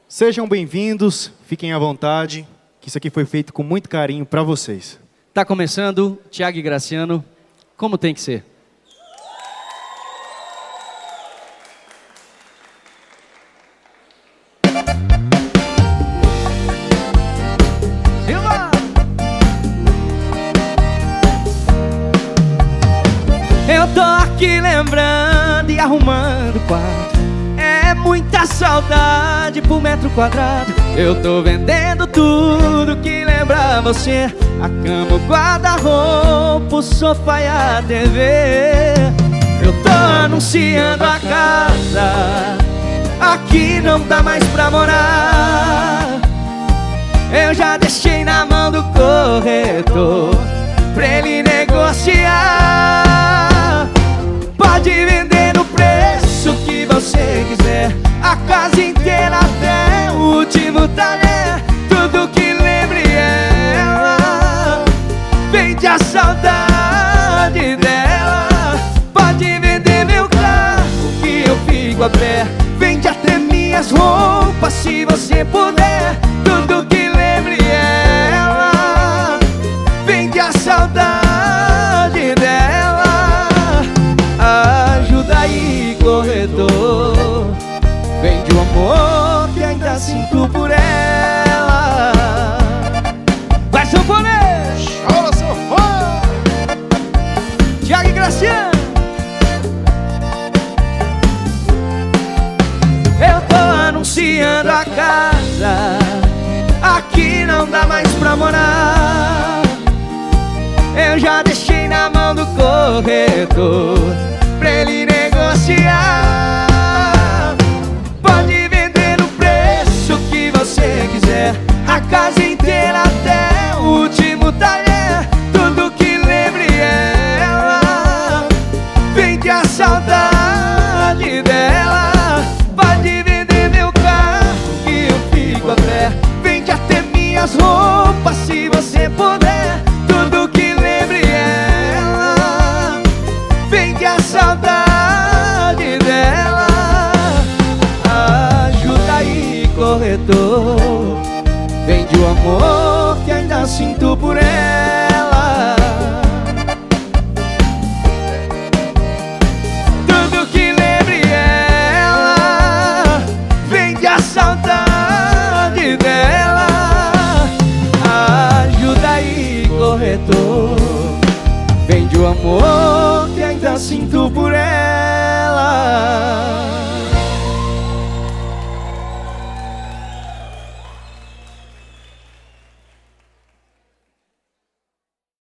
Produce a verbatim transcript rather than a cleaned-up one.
Sejam bem-vindos, fiquem à vontade, que isso aqui foi feito com muito carinho para vocês. Tá começando, Thiago e Graciano, como tem que ser. Eu tô aqui lembrando e arrumando o quarto. É muita saudade por metro quadrado. Eu tô vendendo tudo que lembra você: a cama, o guarda-roupa, o sofá e a T V. Eu tô anunciando a casa, aqui não dá mais pra morar. Eu já deixei na mão do corretor pra ele negociar. Pode vender no preço que você quiser, a casa inteira até o último talher. Tudo que lembre ela, vende a saudade dela. Pode vender meu carro que eu fico a pé, vende até minhas roupas se você puder. Tudo que lembre ela, vende a saudade dela. Ajuda aí, corretor, vende o amor que ainda sinto por ela. Vai, sanfonês! Olha, sanfona! Thiago e Graciano. Eu tô anunciando a casa, aqui não dá mais pra morar. Eu já deixei na mão do corretor pra ele negociar. Pode vender no preço que você quiser, a casa inteira até o último talher. Tudo que lembre ela, vende a saudade dela. Pode vender meu carro que eu fico a pé, vende até minhas roupas se você puder. Tudo que lembre ela, vende a saudade dela. Ajuda aí, corretor, vende o amor que ainda sinto por ela. Tudo que lembre ela, vende a saudade dela. Ajuda aí, corretor, vende o amor que ainda sinto por ela.